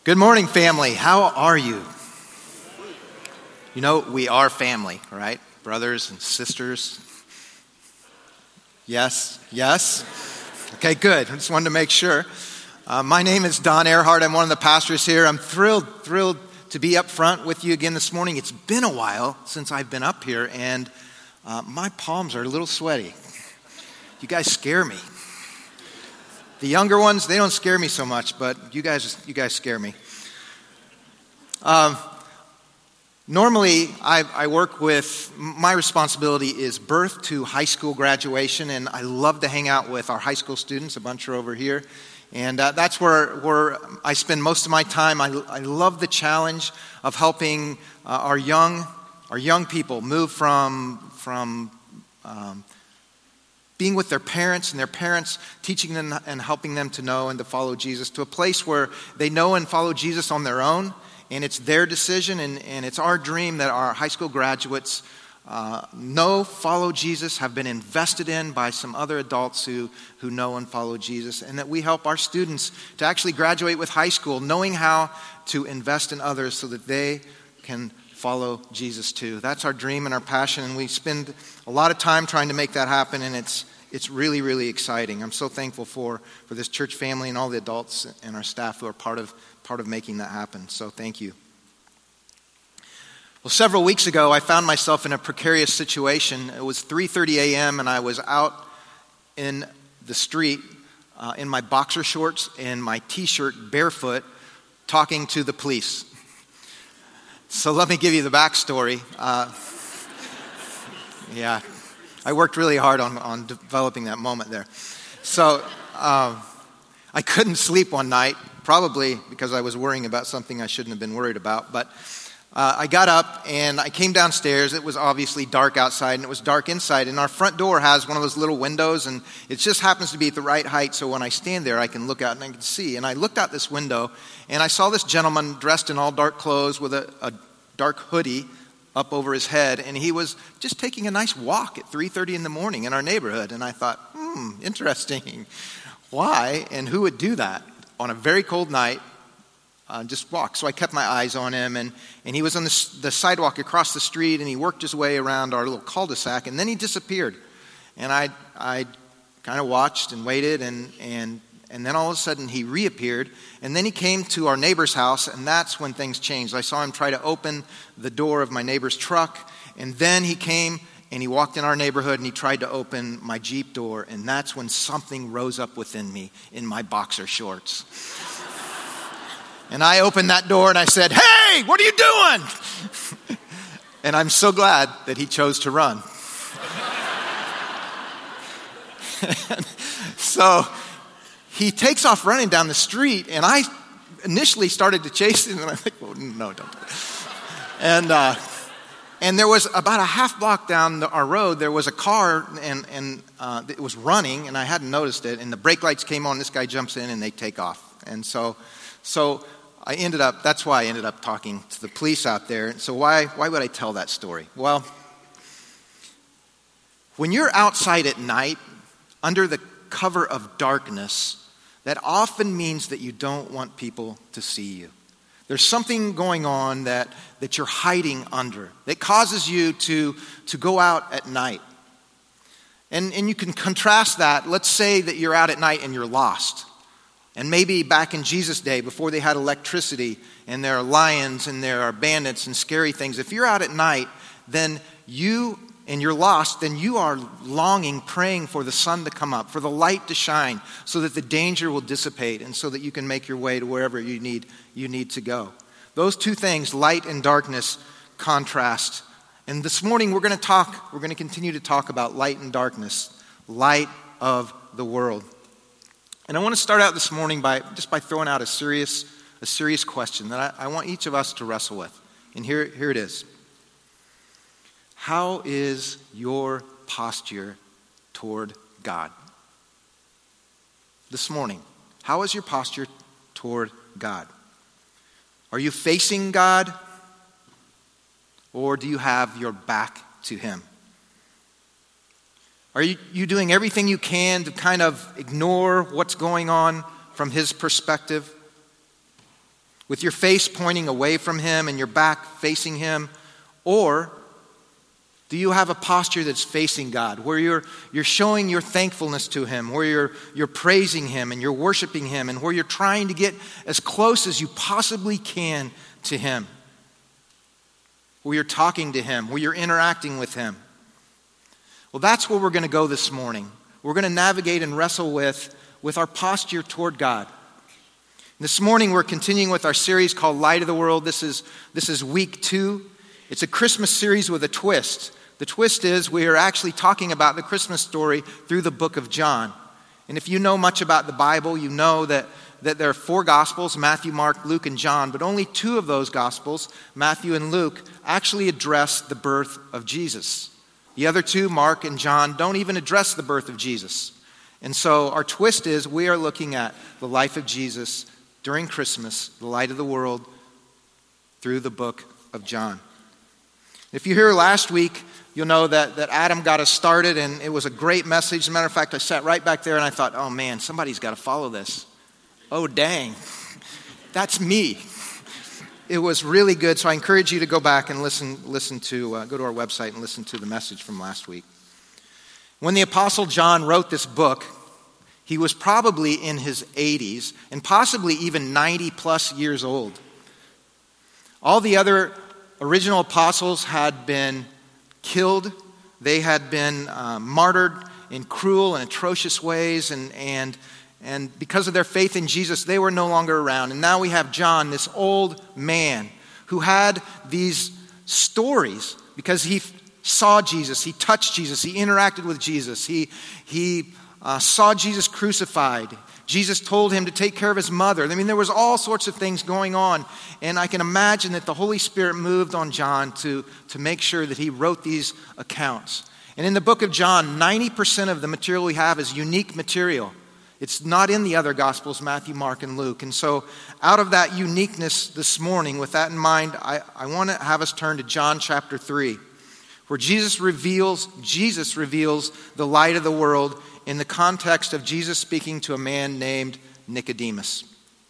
Good morning, family. How are you? You know, we are family, right? Brothers and sisters. Yes? Okay, good. I just wanted to make sure. My name is Don Earhart. I'm one of the pastors here. I'm thrilled to be up front with you again this morning. It's been a while since I've been up here, and my palms are a little sweaty. You guys scare me. The younger ones, they don't scare me so much, but you guys scare me. Normally, I work with, my responsibility is birth to high school graduation, and I love to hang out with our high school students. A bunch are over here, and that's where I spend most of my time. I love the challenge of helping our young people move from being with their parents and their parents teaching them and helping them to know and to follow Jesus to a place where they know and follow Jesus on their own, and it's their decision, and it's our dream that our high school graduates follow Jesus, have been invested in by some other adults who know and follow Jesus, and that we help our students to actually graduate with high school knowing how to invest in others so that they can follow Jesus too. That's our dream and our passion, and we spend a lot of time trying to make that happen, and it's really, really exciting. I'm so thankful for this church family and all the adults and our staff who are part of making that happen. So thank you. Well, several weeks ago, I found myself in a precarious situation. It was 3:30 a.m. and I was out in the street in my boxer shorts and my t-shirt barefoot talking to the police. So let me give you the backstory. I worked really hard on developing that moment there. So I couldn't sleep one night, probably because I was worrying about something I shouldn't have been worried about. But I got up and I came downstairs. It was obviously dark outside and it was dark inside. And our front door has one of those little windows, and it just happens to be at the right height. So when I stand there, I can look out and I can see. And I looked out this window and I saw this gentleman dressed in all dark clothes with a dark hoodie up over his head, and he was just taking a nice walk at 3:30 in the morning in our neighborhood. And I thought, interesting. Why and who would do that on a very cold night, just walk? So I kept my eyes on him, and he was on the sidewalk across the street, and he worked his way around our little cul-de-sac, and then he disappeared. And I kind of watched and waited, and then all of a sudden he reappeared, and then he came to our neighbor's house, and that's when things changed. I saw him try to open the door of my neighbor's truck, and then he came and he walked in our neighborhood and he tried to open my Jeep door, and that's when something rose up within me in my boxer shorts. And I opened that door and I said, "Hey, what are you doing?" And I'm so glad that he chose to run. So he takes off running down the street, and I initially started to chase him, and I think, well, no, don't. And there was about a half block down our road, there was a car, and it was running, and I hadn't noticed it, and the brake lights came on, this guy jumps in, and they take off. And so that's why I ended up talking to the police out there. So why would I tell that story? Well, when you're outside at night, under the cover of darkness, that often means that you don't want people to see you. There's something going on that you're hiding under that causes you to go out at night. And you can contrast that. Let's say that you're out at night and you're lost. And maybe back in Jesus' day, before they had electricity, and there are lions and there are bandits and scary things, if you're out at night, then and you're lost, then you are longing, praying for the sun to come up, for the light to shine, so that the danger will dissipate and so that you can make your way to wherever you need to go. Those two things, light and darkness, contrast. And this morning we're going to continue to talk about light and darkness, light of the world. And I want to start out this morning by throwing out a serious question that I want each of us to wrestle with. And here it is. How is your posture toward God? This morning, how is your posture toward God? Are you facing God, or do you have your back to Him? Are you doing everything you can to kind of ignore what's going on from His perspective? with your face pointing away from him and your back facing him? Or do you have a posture that's facing God, where you're showing your thankfulness to him, where you're praising him and you're worshiping him, and where you're trying to get as close as you possibly can to him, where you're talking to him, where you're interacting with him? Well, that's where we're going to go this morning. We're going to navigate and wrestle with our posture toward God. This morning we're continuing with our series called Light of the World. This is week 2. It's a Christmas series with a twist. The twist is we are actually talking about the Christmas story through the book of John. And if you know much about the Bible, you know that there are 4 Gospels, Matthew, Mark, Luke, and John, but only 2 of those Gospels, Matthew and Luke, actually address the birth of Jesus. The other 2, Mark and John, don't even address the birth of Jesus. And so our twist is we are looking at the life of Jesus during Christmas, the light of the world, through the book of John. If you were here last week, you'll know that Adam got us started, and it was a great message. As a matter of fact, I sat right back there and I thought, oh man, somebody's got to follow this. Oh dang, that's me. It was really good, so I encourage you to go back and listen to, go to our website and listen to the message from last week. When the Apostle John wrote this book, he was probably in his 80s and possibly even 90 plus years old. All the other original apostles had been killed. They had been martyred in cruel and atrocious ways, and because of their faith in Jesus, they were no longer around. And now we have John, this old man, who had these stories because he saw Jesus, he touched Jesus, he interacted with Jesus, he saw Jesus crucified. Jesus told him to take care of his mother. I mean, there was all sorts of things going on. And I can imagine that the Holy Spirit moved on John to make sure that he wrote these accounts. And in the book of John, 90% of the material we have is unique material. It's not in the other Gospels, Matthew, Mark, and Luke. And so out of that uniqueness this morning, with that in mind, I want to have us turn to John chapter 3, where Jesus reveals the light of the world in the context of Jesus speaking to a man named Nicodemus.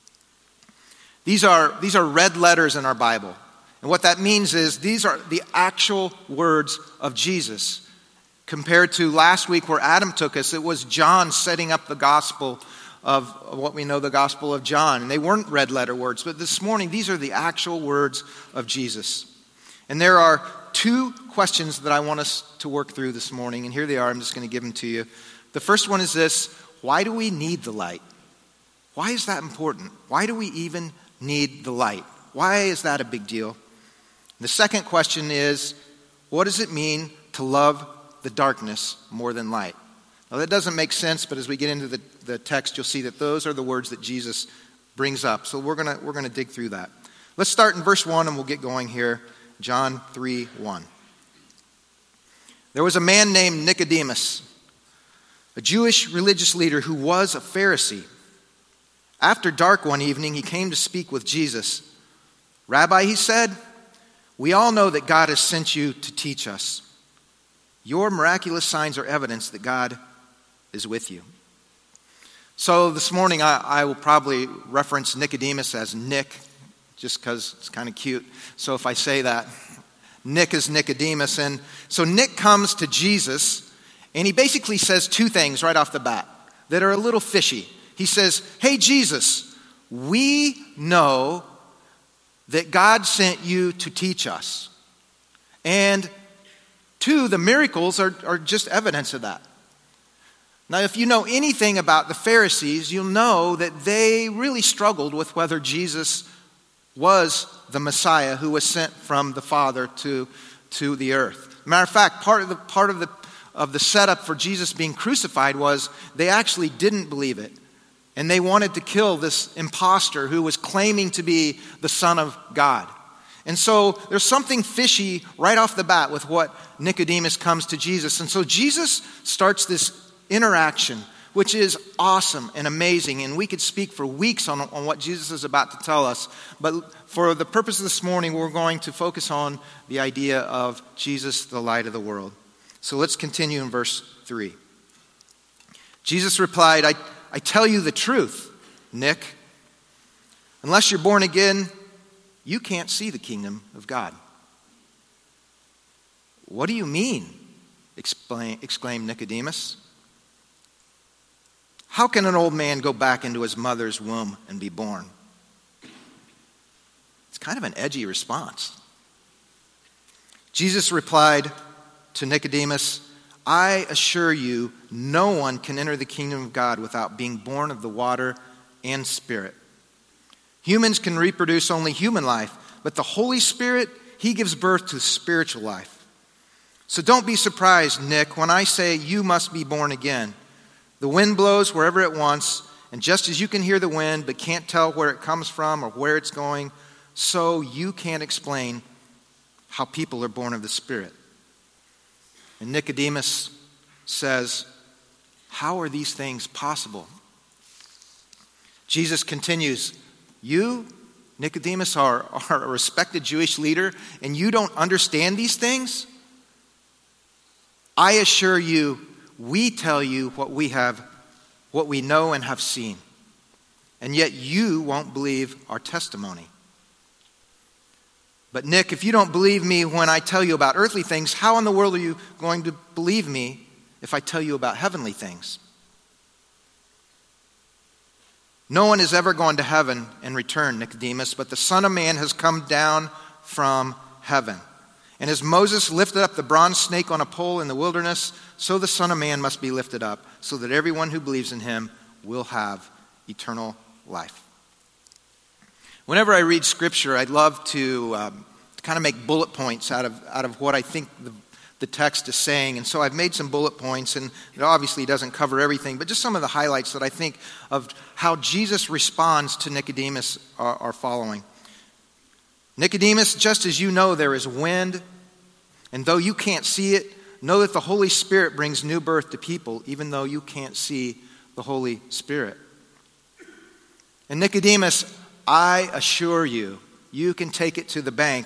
These are red letters in our Bible. And what that means is these are the actual words of Jesus. Compared to last week where Adam took us, it was John setting up the gospel of what we know the Gospel of John. And they weren't red letter words, but this morning these are the actual words of Jesus. And there are 2 questions that I want us to work through this morning, and here they are. I'm just going to give them to you. The first one is this: why do we need the light? Why is that important? Why do we even need the light? Why is that a big deal? The second question is, what does it mean to love the darkness more than light? Now that doesn't make sense, but as we get into the text, you'll see that those are the words that Jesus brings up. So we're gonna dig through that. Let's start in verse 1 and we'll get going here. John 3:1. There was a man named Nicodemus, a Jewish religious leader who was a Pharisee. After dark one evening, he came to speak with Jesus. "Rabbi," he said, "we all know that God has sent you to teach us. Your miraculous signs are evidence that God is with you." So this morning, I will probably reference Nicodemus as Nick, just because it's kind of cute. So if I say that, Nick is Nicodemus. And so Nick comes to Jesus, and he basically says 2 things right off the bat that are a little fishy. He says, "Hey, Jesus, we know that God sent you to teach us. And 2, the miracles are just evidence of that." Now, if you know anything about the Pharisees, you'll know that they really struggled with whether Jesus was the Messiah who was sent from the Father to the earth. Matter of fact, part of the setup for Jesus being crucified was they actually didn't believe it. And they wanted to kill this imposter who was claiming to be the Son of God. And so there's something fishy right off the bat with what Nicodemus comes to Jesus. And so Jesus starts this interaction, which is awesome and amazing. And we could speak for weeks on what Jesus is about to tell us. But for the purpose of this morning, we're going to focus on the idea of Jesus, the light of the world. So let's continue in verse 3. Jesus replied, I tell you the truth, Nick. Unless you're born again, you can't see the kingdom of God." "What do you mean?" exclaimed Nicodemus. "How can an old man go back into his mother's womb and be born?" It's kind of an edgy response. Jesus replied to Nicodemus, "I assure you, no one can enter the kingdom of God without being born of the water and Spirit. Humans can reproduce only human life, but the Holy Spirit, he gives birth to spiritual life. So don't be surprised, Nick, when I say you must be born again. The wind blows wherever it wants, and just as you can hear the wind but can't tell where it comes from or where it's going, so you can't explain how people are born of the Spirit." And Nicodemus says, "How are these things possible?" Jesus continues, "You, Nicodemus, are a respected Jewish leader, and you don't understand these things? I assure you, we tell you what we know and have seen, and yet you won't believe our testimony. But Nick, if you don't believe me when I tell you about earthly things, how in the world are you going to believe me if I tell you about heavenly things? No one has ever gone to heaven and returned, Nicodemus, but the Son of Man has come down from heaven. And as Moses lifted up the bronze snake on a pole in the wilderness, so the Son of Man must be lifted up, so that everyone who believes in him will have eternal life." Whenever I read Scripture, I'd love to kind of make bullet points out of what I think the text is saying. And so I've made some bullet points, and it obviously doesn't cover everything, but just some of the highlights that I think of how Jesus responds to Nicodemus are following. "Nicodemus, just as you know there is wind, and though you can't see it, know that the Holy Spirit brings new birth to people, even though you can't see the Holy Spirit. And Nicodemus, I assure you, you can take it to the bank.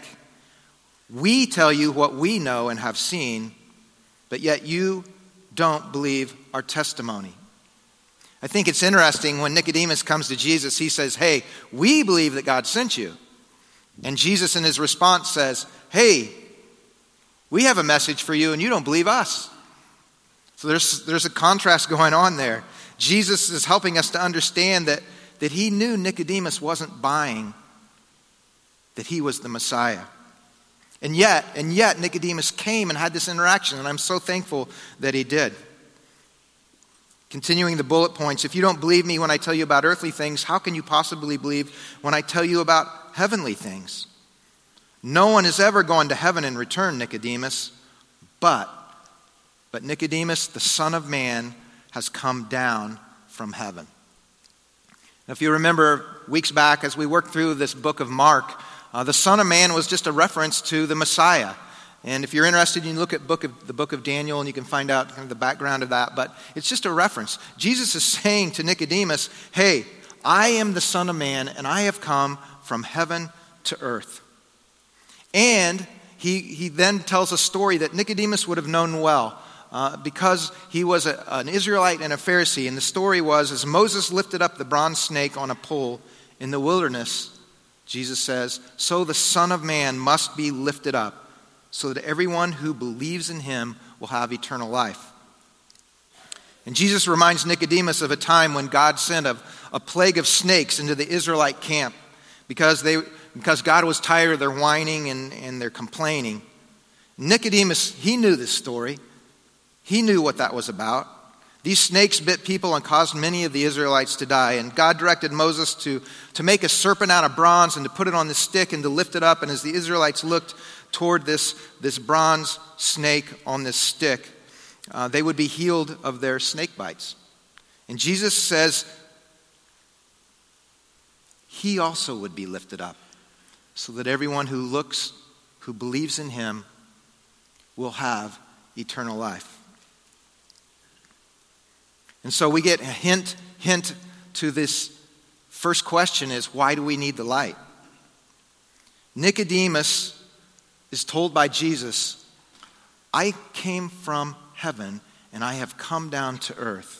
We tell you what we know and have seen, but yet you don't believe our testimony." I think it's interesting when Nicodemus comes to Jesus, he says, "Hey, we believe that God sent you." And Jesus in his response says, "Hey, we have a message for you and you don't believe us." So there's a contrast going on there. Jesus is helping us to understand that he knew Nicodemus wasn't buying that he was the Messiah. And yet Nicodemus came and had this interaction, and I'm so thankful that he did. Continuing the bullet points, if you don't believe me when I tell you about earthly things, how can you possibly believe when I tell you about heavenly things? No one has ever gone to heaven and returned, Nicodemus, but Nicodemus, the Son of Man, has come down from heaven. Now, if you remember weeks back as we worked through this book of Mark, the Son of Man was just a reference to the Messiah. And if you're interested, you can look at the book of Daniel and you can find out kind of the background of that. But it's just a reference. Jesus is saying to Nicodemus, "Hey, I am the Son of Man and I have come from heaven to earth." And he then tells a story that Nicodemus would have known well because he was an Israelite and a Pharisee. And the story was, as Moses lifted up the bronze snake on a pole in the wilderness, Jesus says, so the Son of Man must be lifted up, so that everyone who believes in him will have eternal life. And Jesus reminds Nicodemus of a time when God sent a plague of snakes into the Israelite camp because God was tired of their whining and their complaining. Nicodemus, he knew this story. He knew what that was about. These snakes bit people and caused many of the Israelites to die. And God directed Moses to make a serpent out of bronze and to put it on the stick and to lift it up. And as the Israelites looked toward this bronze snake on this stick, they would be healed of their snake bites. And Jesus says he also would be lifted up so that everyone who believes in him will have eternal life. And so we get a hint to this first question is, why do we need the light? Nicodemus is told by Jesus, I came from heaven and I have come down to earth,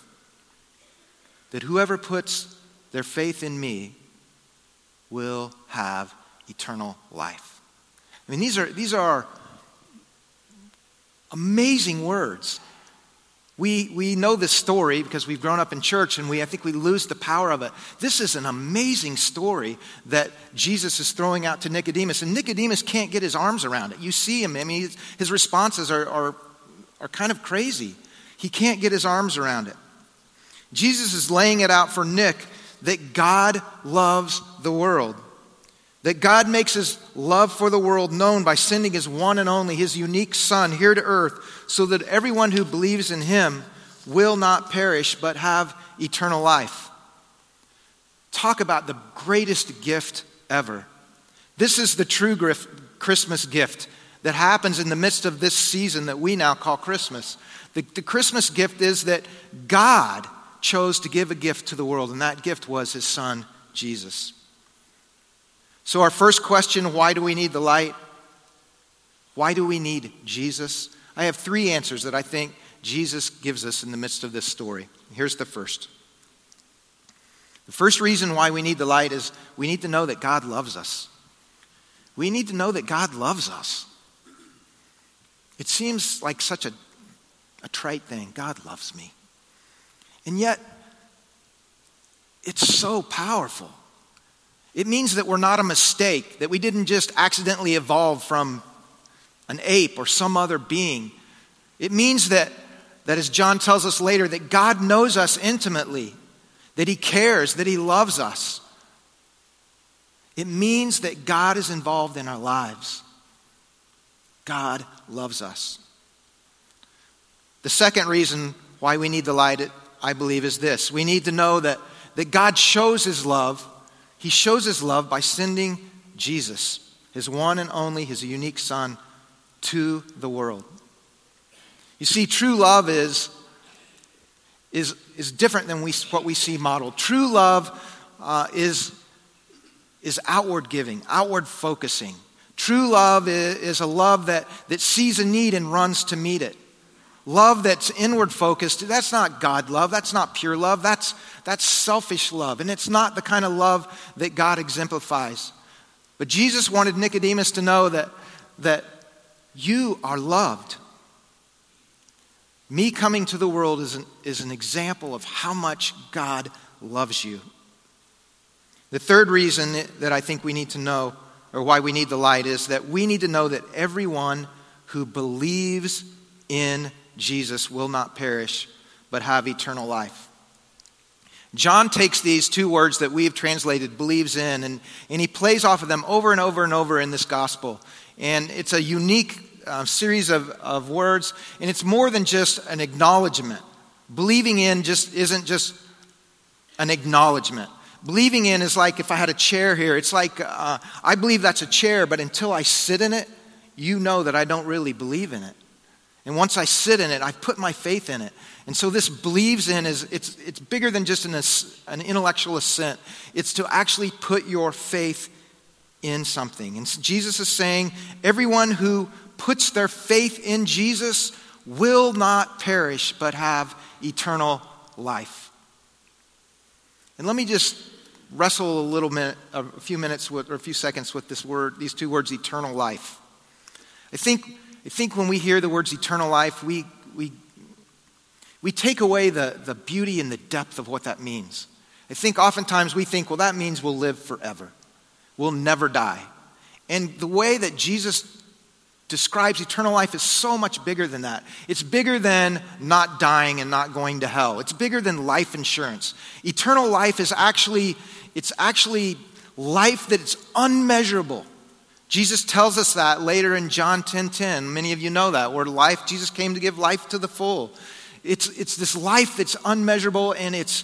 that whoever puts their faith in me will have eternal life. I mean, these are amazing words. We know this story because we've grown up in church, and I think we lose the power of it. This is an amazing story that Jesus is throwing out to Nicodemus, and Nicodemus can't get his arms around it. You see him. I mean, his responses are kind of crazy. He can't get his arms around it. Jesus is laying it out for Nick that God loves the world. That God makes his love for the world known by sending his one and only, his unique Son here to earth so that everyone who believes in him will not perish but have eternal life. Talk about the greatest gift ever. This is the true Christmas gift that happens in the midst of this season that we now call Christmas. The Christmas gift is that God chose to give a gift to the world, and that gift was his Son, Jesus. So our first question, why do we need the light? Why do we need Jesus? I have 3 answers that I think Jesus gives us in the midst of this story. Here's the first. The first reason why we need the light is we need to know that God loves us. We need to know that God loves us. It seems like such a trite thing. God loves me. And yet, it's so powerful. It means that we're not a mistake, that we didn't just accidentally evolve from an ape or some other being. It means that as John tells us later, that God knows us intimately, that he cares, that he loves us. It means that God is involved in our lives. God loves us. The second reason why we need the light, I believe, is this. We need to know that God shows his love. He shows his love by sending Jesus, his one and only, his unique Son, to the world. You see, true love is different than what we see modeled. True love is outward giving, outward focusing. True love is a love that sees a need and runs to meet it. Love that's inward focused, that's not God love, that's not pure love, that's selfish love. And it's not the kind of love that God exemplifies. But Jesus wanted Nicodemus to know that you are loved. Me coming to the world is an example of how much God loves you. The third reason that I think we need to know, or why we need the light, is that we need to know that everyone who believes in Jesus will not perish, but have eternal life. John takes these 2 words that we have translated, believes in, and he plays off of them over and over and over in this gospel. And it's a unique series of words, and it's more than just an acknowledgement. Believing in isn't just an acknowledgement. Believing in is like if I had a chair here. It's like I believe that's a chair, but until I sit in it, you know that I don't really believe in it. And once I sit in it, I've put my faith in it. And so this believes in it's bigger than just an intellectual assent. It's to actually put your faith in something. And Jesus is saying everyone who puts their faith in Jesus will not perish but have eternal life. And let me just wrestle a few seconds with this word, these 2 words, eternal life. I think when we hear the words eternal life, we take away the beauty and the depth of what that means. I think oftentimes we think, well, that means we'll live forever. We'll never die. And the way that Jesus describes eternal life is so much bigger than that. It's bigger than not dying and not going to hell. It's bigger than life insurance. Eternal life is actually life that is unmeasurable. Jesus tells us that later in John 10:10. Many of you know that, where Jesus came to give life to the full. It's this life that's unmeasurable, and it's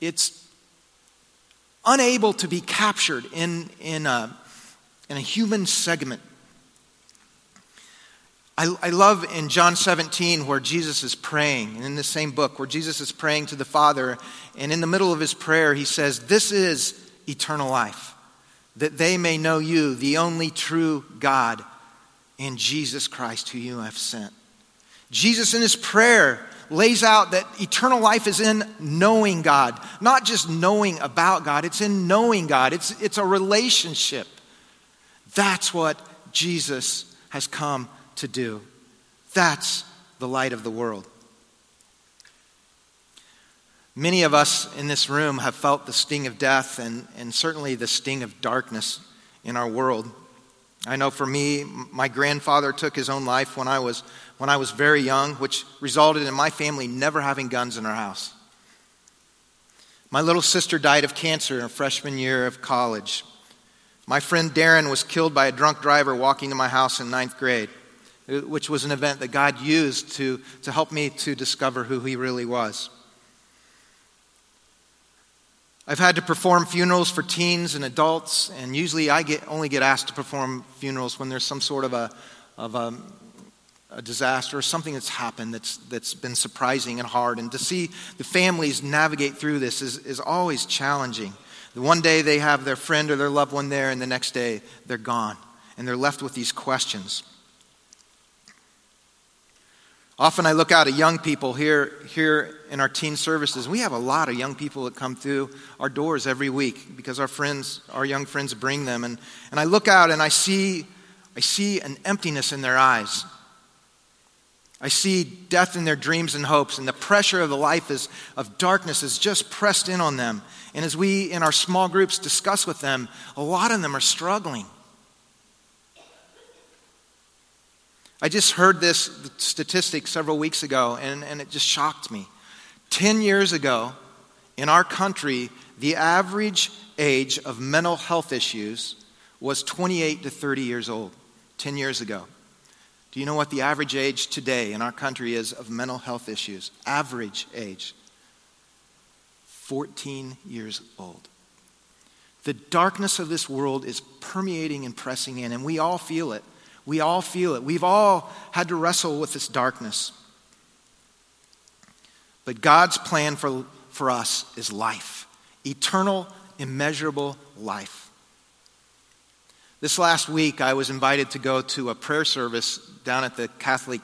unable to be captured in a human segment. I love in John 17 where Jesus is praying, and in the same book where Jesus is praying to the Father, and in the middle of his prayer he says, "This is eternal life, that they may know you, the only true God, and Jesus Christ who you have sent." Jesus in his prayer lays out that eternal life is in knowing God. Not just knowing about God, it's in knowing God. It's a relationship. That's what Jesus has come to do. That's the light of the world. Many of us in this room have felt the sting of death and certainly the sting of darkness in our world. I know for me, my grandfather took his own life when I was very young, which resulted in my family never having guns in our house. My little sister died of cancer in her freshman year of college. My friend Darren was killed by a drunk driver walking to my house in 9th grade, which was an event that God used to help me to discover who he really was. I've had to perform funerals for teens and adults, and usually I only get asked to perform funerals when there's some sort of a disaster or something that's happened that's been surprising and hard. And to see the families navigate through this is always challenging. One day they have their friend or their loved one there, and the next day they're gone, and they're left with these questions. Often I look out at young people here in our teen services. We have a lot of young people that come through our doors every week because our young friends bring them. And I look out and I see an emptiness in their eyes. I see death in their dreams and hopes, and the pressure of the life of darkness is just pressed in on them. And as we in our small groups discuss with them, a lot of them are struggling. I just heard this statistic several weeks ago, and it just shocked me. 10 years ago, in our country, the average age of mental health issues was 28 to 30 years old. 10 years ago. Do you know what the average age today in our country is of mental health issues? Average age. 14 years old. The darkness of this world is permeating and pressing in, and we all feel it. We all feel it. We've all had to wrestle with this darkness. But God's plan for us is life. Eternal, immeasurable life. This last week, I was invited to go to a prayer service down at the Catholic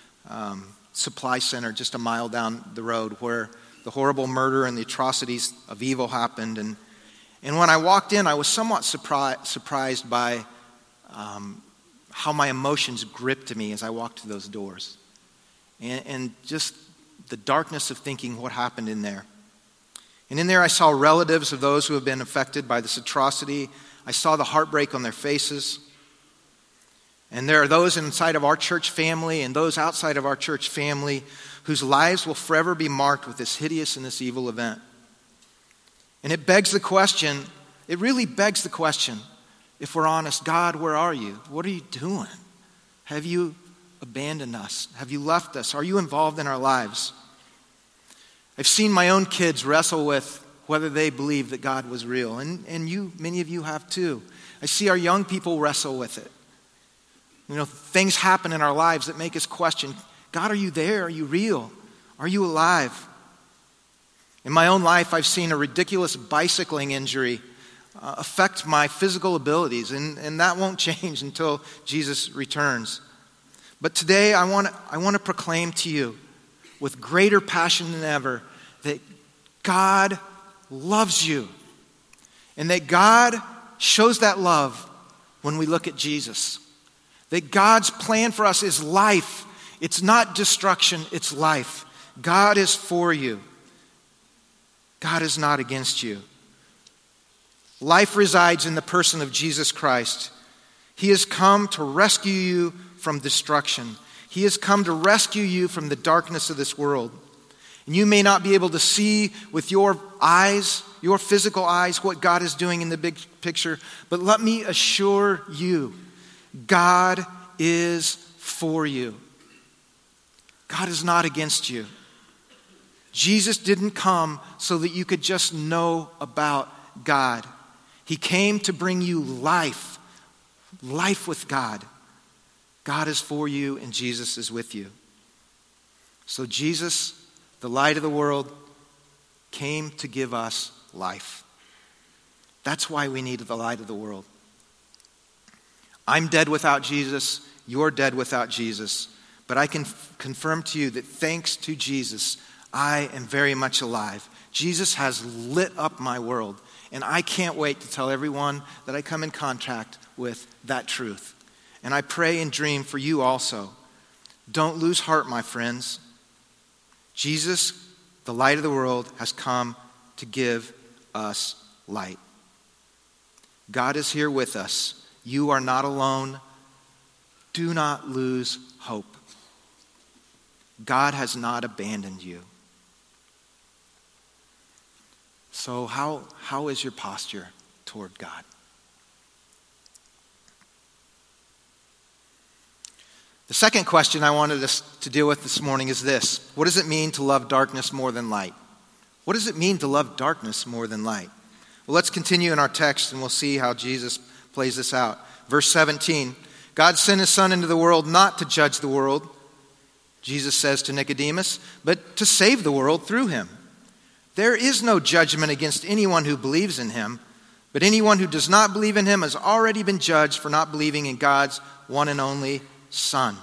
Supply Center just a mile down the road where the horrible murder and the atrocities of evil happened. And when I walked in, I was somewhat surprised by how my emotions gripped me as I walked through those doors. And just the darkness of thinking what happened in there. And in there I saw relatives of those who have been affected by this atrocity. I saw the heartbreak on their faces. And there are those inside of our church family and those outside of our church family whose lives will forever be marked with this hideous and this evil event. And it really begs the question, if we're honest, God, where are you? What are you doing? Have you abandoned us? Have you left us? Are you involved in our lives? I've seen my own kids wrestle with whether they believe that God was real. And many of you have too. I see our young people wrestle with it. Things happen in our lives that make us question, God, are you there? Are you real? Are you alive? In my own life, I've seen a ridiculous bicycling injury affect my physical abilities, and that won't change until Jesus returns. But today I want to proclaim to you with greater passion than ever that God loves you, and that God shows that love when we look at Jesus. That God's plan for us is life. It's not destruction, it's life. God is for you. God is not against you. Life resides in the person of Jesus Christ. He has come to rescue you from destruction. He has come to rescue you from the darkness of this world. And you may not be able to see with your eyes, your physical eyes, what God is doing in the big picture, but let me assure you, God is for you. God is not against you. Jesus didn't come so that you could just know about God. He came to bring you life with God. God is for you and Jesus is with you. So Jesus, the light of the world, came to give us life. That's why we need the light of the world. I'm dead without Jesus. You're dead without Jesus. But I can confirm to you that thanks to Jesus, I am very much alive. Jesus has lit up my world. And I can't wait to tell everyone that I come in contact with that truth. And I pray and dream for you also. Don't lose heart, my friends. Jesus, the light of the world, has come to give us light. God is here with us. You are not alone. Do not lose hope. God has not abandoned you. So how is your posture toward God? The second question I wanted us to deal with this morning is this. What does it mean to love darkness more than light? What does it mean to love darkness more than light? Well, let's continue in our text and we'll see how Jesus plays this out. Verse 17, God sent his Son into the world not to judge the world, Jesus says to Nicodemus, but to save the world through him. There is no judgment against anyone who believes in him, but anyone who does not believe in him has already been judged for not believing in God's one and only Son.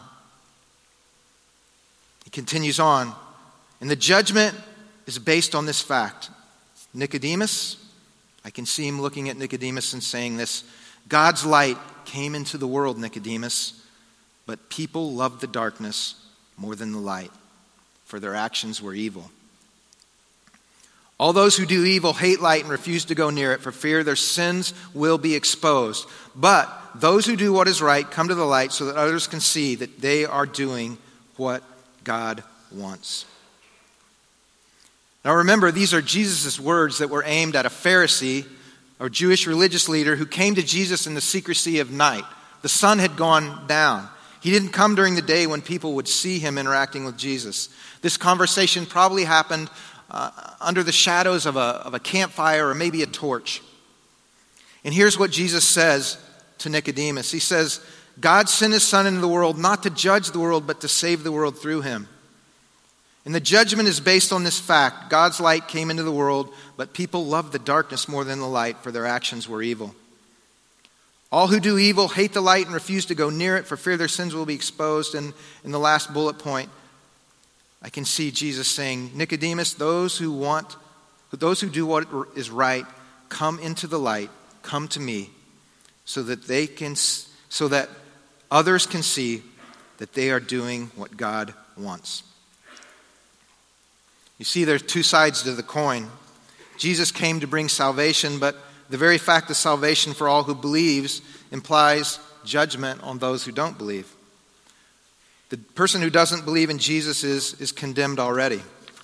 He continues on, and the judgment is based on this fact. Nicodemus, I can see him looking at Nicodemus and saying this, God's light came into the world, Nicodemus, but people loved the darkness more than the light, for their actions were evil. All those who do evil hate light and refuse to go near it for fear their sins will be exposed. But those who do what is right come to the light so that others can see that they are doing what God wants. Now remember, these are Jesus' words that were aimed at a Pharisee, or Jewish religious leader, who came to Jesus in the secrecy of night. The sun had gone down. He didn't come during the day when people would see him interacting with Jesus. This conversation probably happened under the shadows of a campfire or maybe a torch. And here's what Jesus says to Nicodemus. He says, God sent his Son into the world not to judge the world, but to save the world through him. And the judgment is based on this fact. God's light came into the world, but people loved the darkness more than the light, for their actions were evil. All who do evil hate the light and refuse to go near it for fear their sins will be exposed. And in the last bullet point, I can see Jesus saying, Nicodemus, those who do what is right, come into the light, come to me, so that others can see that they are doing what God wants. You see, there are two sides to the coin. Jesus came to bring salvation, but the very fact of salvation for all who believes implies judgment on those who don't believe. The person who doesn't believe in Jesus is condemned already.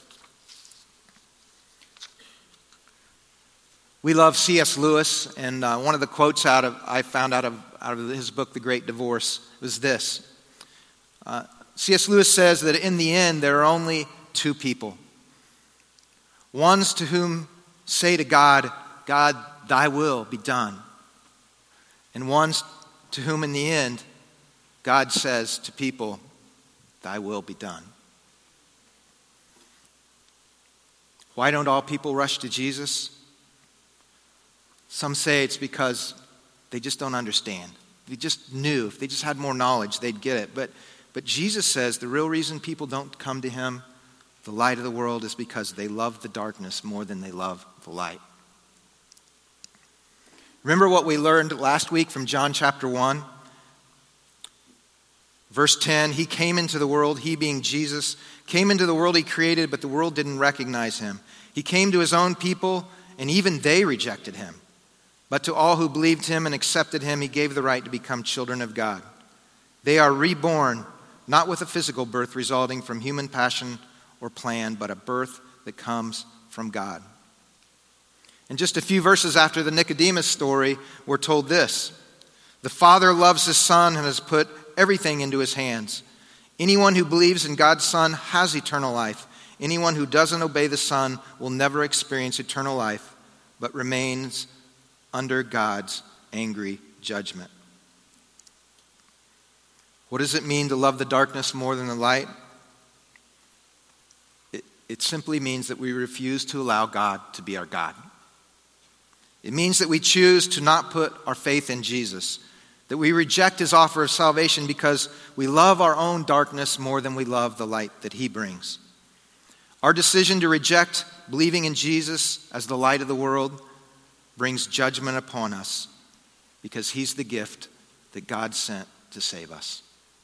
We love C.S. Lewis, and one of the quotes I found out of his book, The Great Divorce, was this. C.S. Lewis says that in the end, there are only two people. Ones to whom say to God, God, thy will be done. And ones to whom in the end, God says to people, thy will be done. Why don't all people rush to Jesus? Some say it's because they just don't understand. If they just knew, if they just had more knowledge, they'd get it. But Jesus says the real reason people don't come to him, the light of the world, is because they love the darkness more than they love the light. Remember what we learned last week from John chapter 1? Verse 10, he came into the world, he being Jesus, came into the world he created, but the world didn't recognize him. He came to his own people, and even they rejected him. But to all who believed him and accepted him, he gave the right to become children of God. They are reborn, not with a physical birth resulting from human passion or plan, but a birth that comes from God. And just a few verses after the Nicodemus story, we're told this. The Father loves his Son and has put everything into his hands. Anyone who believes in God's Son has eternal life. Anyone who doesn't obey the Son will never experience eternal life, but remains under God's angry judgment. What does it mean to love the darkness more than the light? It simply means that we refuse to allow God to be our God. It means that we choose to not put our faith in Jesus, that we reject his offer of salvation because we love our own darkness more than we love the light that he brings. Our decision to reject believing in Jesus as the light of the world brings judgment upon us. because he's the gift that God sent to save us.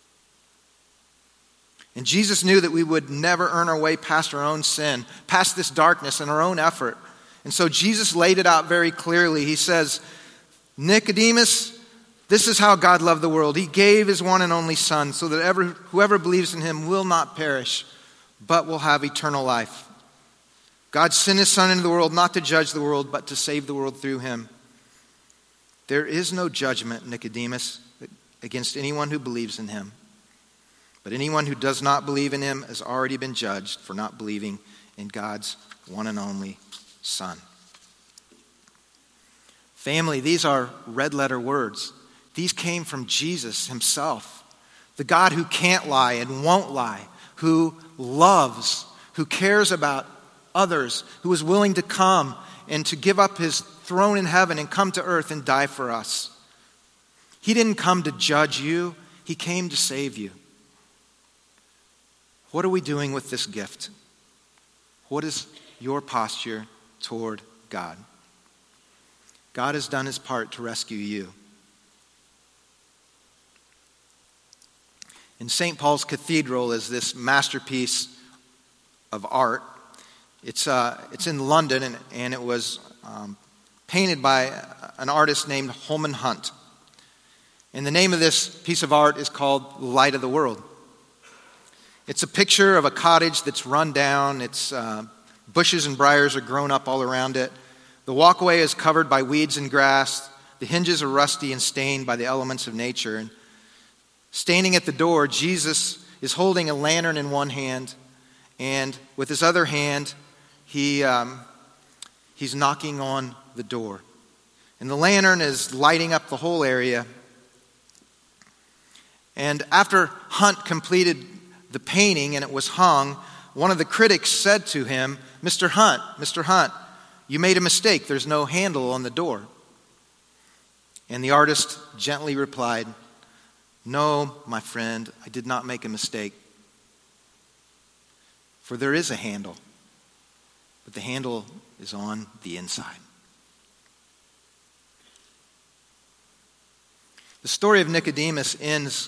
And Jesus knew that we would never earn our way past our own sin, past this darkness and our own effort. And so Jesus laid it out very clearly. He says, Nicodemus, this is how God loved the world. He gave his one and only Son so that whoever believes in him will not perish, but will have eternal life. God sent his Son into the world not to judge the world, but to save the world through him. There is no judgment, Nicodemus, against anyone who believes in him. But anyone who does not believe in him has already been judged for not believing in God's one and only Son. Family, these are red-letter words. These came from Jesus himself, the God who can't lie and won't lie, who loves, who cares about others, who is willing to come and to give up his throne in heaven and come to earth and die for us. He didn't come to judge you. He came to save you. What are we doing with this gift? What is your posture toward God? God has done his part to rescue you. In St. Paul's Cathedral is this masterpiece of art. It's in London, and it was painted by an artist named Holman Hunt. And the name of this piece of art is called Light of the World. It's a picture of a cottage that's run down. Its bushes and briars are grown up all around it. The walkway is covered by weeds and grass. The hinges are rusty and stained by the elements of nature. And standing at the door, Jesus is holding a lantern in one hand, and with his other hand, he's knocking on the door. And the lantern is lighting up the whole area. And after Hunt completed the painting and it was hung, one of the critics said to him, Mr. Hunt, you made a mistake. There's no handle on the door. And the artist gently replied, no, my friend, I did not make a mistake. For there is a handle, but the handle is on the inside. The story of Nicodemus ends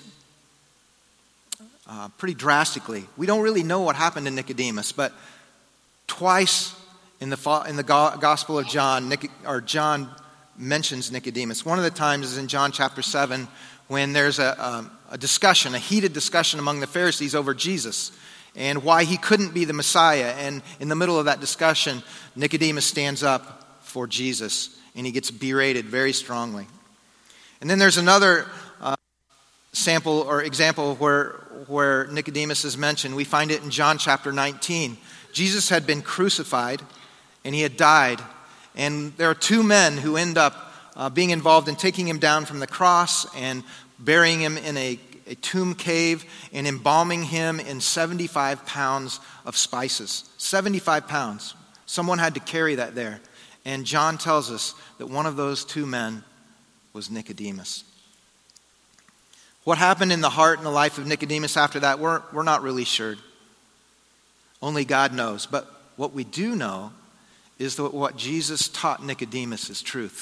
pretty drastically. We don't really know what happened to Nicodemus, but twice in the Gospel of John, John mentions Nicodemus. One of the times is in John chapter 7, when there's a discussion, a heated discussion among the Pharisees over Jesus and why he couldn't be the Messiah. And in the middle of that discussion, Nicodemus stands up for Jesus, and he gets berated very strongly. And then there's another sample or example where Nicodemus is mentioned. We find it in John chapter 19. Jesus had been crucified, and he had died. And there are two men who end up being involved in taking him down from the cross and burying him in a tomb cave and embalming him in 75 pounds of spices. 75 pounds. Someone had to carry that there. And John tells us that one of those two men was Nicodemus. What happened in the heart and the life of Nicodemus after that, we're not really sure. Only God knows. But what we do know is that what Jesus taught Nicodemus is truth.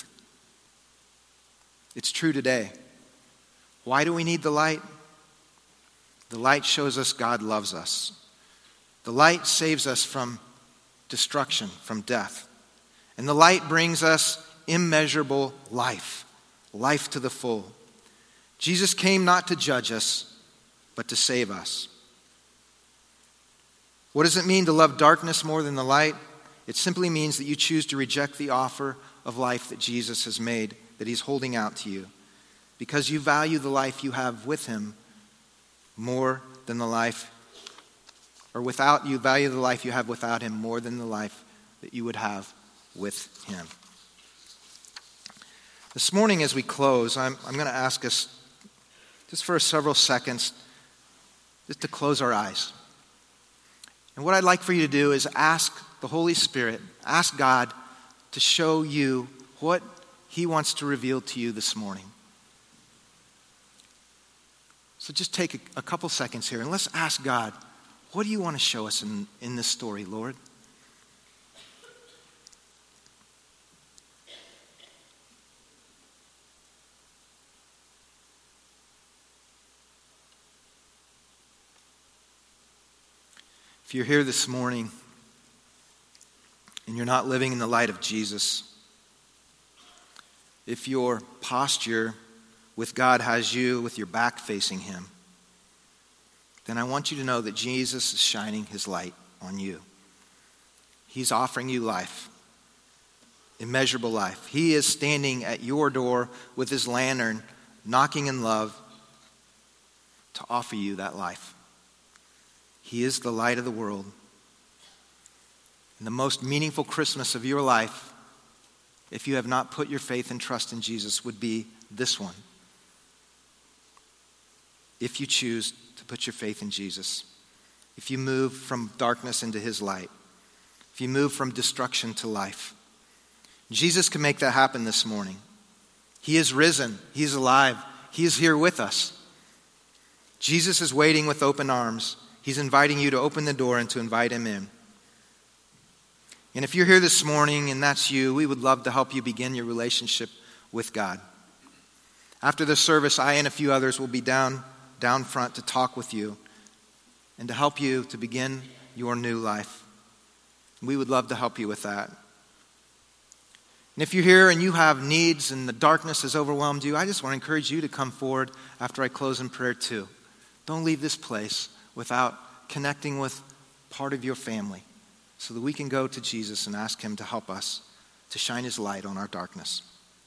It's true today. Why do we need the light? The light shows us God loves us. The light saves us from destruction, from death. And the light brings us immeasurable life, life to the full. Jesus came not to judge us, but to save us. What does it mean to love darkness more than the light? It simply means that you choose to reject the offer of life that Jesus has made, that he's holding out to you, because you value the life you have with him more than the life, you value the life you have without him more than the life that you would have with him. This morning as we close, I'm going to ask us just for several seconds just to close our eyes. And what I'd like for you to do is ask the Holy Spirit, ask God to show you what he wants to reveal to you this morning. So just take a couple seconds here and let's ask God, what do you want to show us in this story, Lord? If you're here this morning and you're not living in the light of Jesus, if your posture with God has you with your back facing him, then I want you to know that Jesus is shining his light on you. He's offering you life, immeasurable life. He is standing at your door with his lantern, knocking in love to offer you that life. He is the light of the world. And the most meaningful Christmas of your life, if you have not put your faith and trust in Jesus, would be this one. If you choose to put your faith in Jesus, if you move from darkness into his light, if you move from destruction to life, Jesus can make that happen this morning. He is risen. He is alive. He is here with us. Jesus is waiting with open arms. He's inviting you to open the door and to invite him in. And if you're here this morning and that's you, we would love to help you begin your relationship with God. After the service, I and a few others will be down front to talk with you and to help you to begin your new life. We would love to help you with that. And if you're here and you have needs and the darkness has overwhelmed you, I just want to encourage you to come forward after I close in prayer too. Don't leave this place without connecting with part of your family so that we can go to Jesus and ask him to help us to shine his light on our darkness.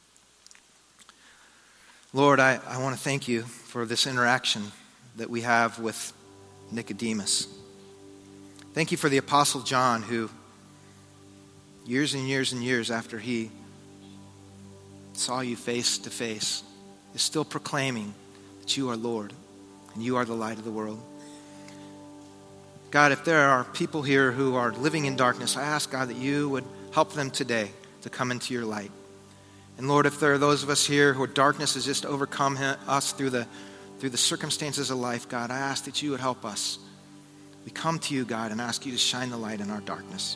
Lord, I want to thank you for this interaction that we have with Nicodemus. Thank you for the Apostle John, who years and years and years after he saw you face to face is still proclaiming that you are Lord and you are the light of the world. God, if there are people here who are living in darkness, I ask, God, that you would help them today to come into your light. And Lord, if there are those of us here who darkness has just overcome us through the circumstances of life, God, I ask that you would help us. We come to you, God, and ask you to shine the light in our darkness.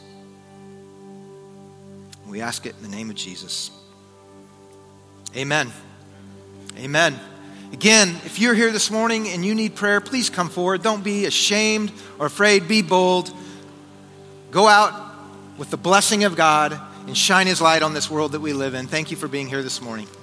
We ask it in the name of Jesus. Amen. Amen. Again, if you're here this morning and you need prayer, please come forward. Don't be ashamed or afraid. Be bold. Go out with the blessing of God and shine his light on this world that we live in. Thank you for being here this morning.